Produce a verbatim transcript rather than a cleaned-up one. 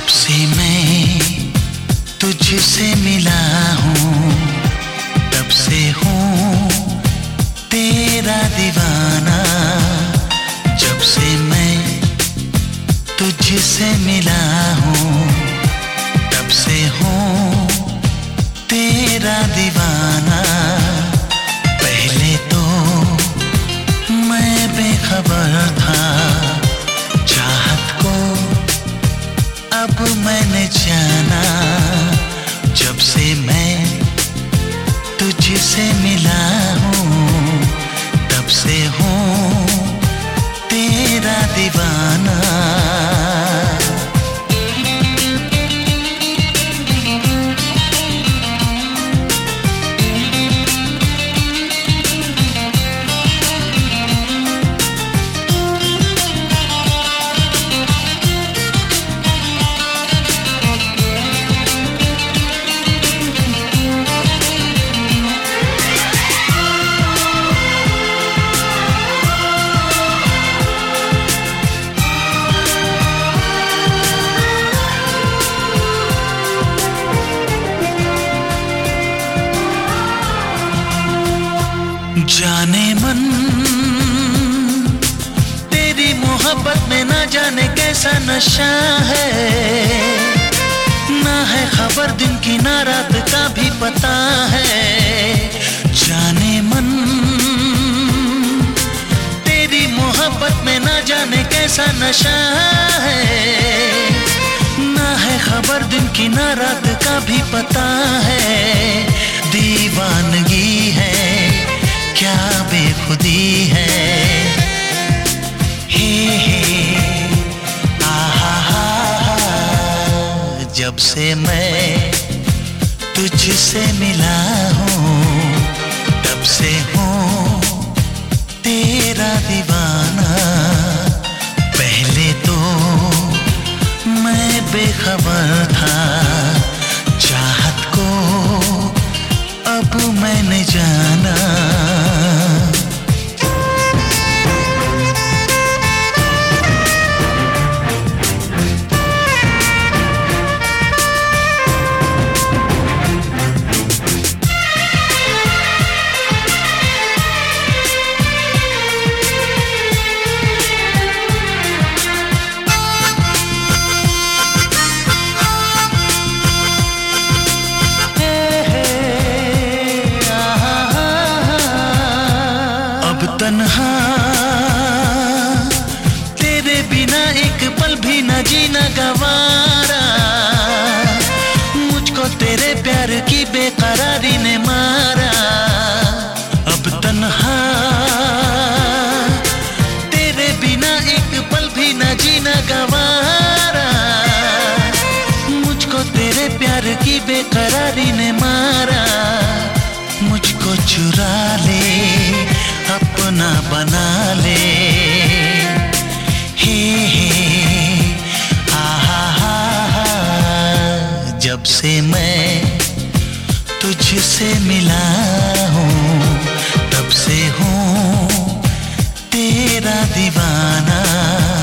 से मैं तुझसे मिला हूँ, तब से हूँ तेरा दीवाना। जब से मैं तुझसे मिला हूँ, तब से हूँ तेरा दीवाना। पहले तो मैं बेखबर था, चाहत को अब मैंने जाना। जब से मैं तुझसे मिला हूँ, तब से हूँ तेरा दीवाना। जाने मन तेरी मोहब्बत में ना जाने कैसा नशा है, ना है खबर दिन की ना रात का भी पता है। जाने मन तेरी मोहब्बत में ना जाने कैसा नशा है, ना है खबर दिन की ना रात का भी पता है। दीवानगी है क्या बेखुदी है, हे हे आहा हा हा। जब से मैं तुझसे मिला हूँ, तब से हूँ तेरा दीवाना। पहले तो मैं बेखबर था, चाहत को अब मैंने जाना। तन्हा तेरे बिना एक पल भी न जीना गवारा, मुझको तेरे प्यार की बेकरारी ने मारा। अब तन्हा तेरे बिना एक पल भी न जीना गवारा, मुझको तेरे प्यार की बेकरारी ने मारा। मुझको चुरा ले अपना बना ले, हे हे आहा हा हा। जब से मैं तुझसे मिला हूँ, तब से हूँ तेरा दीवाना।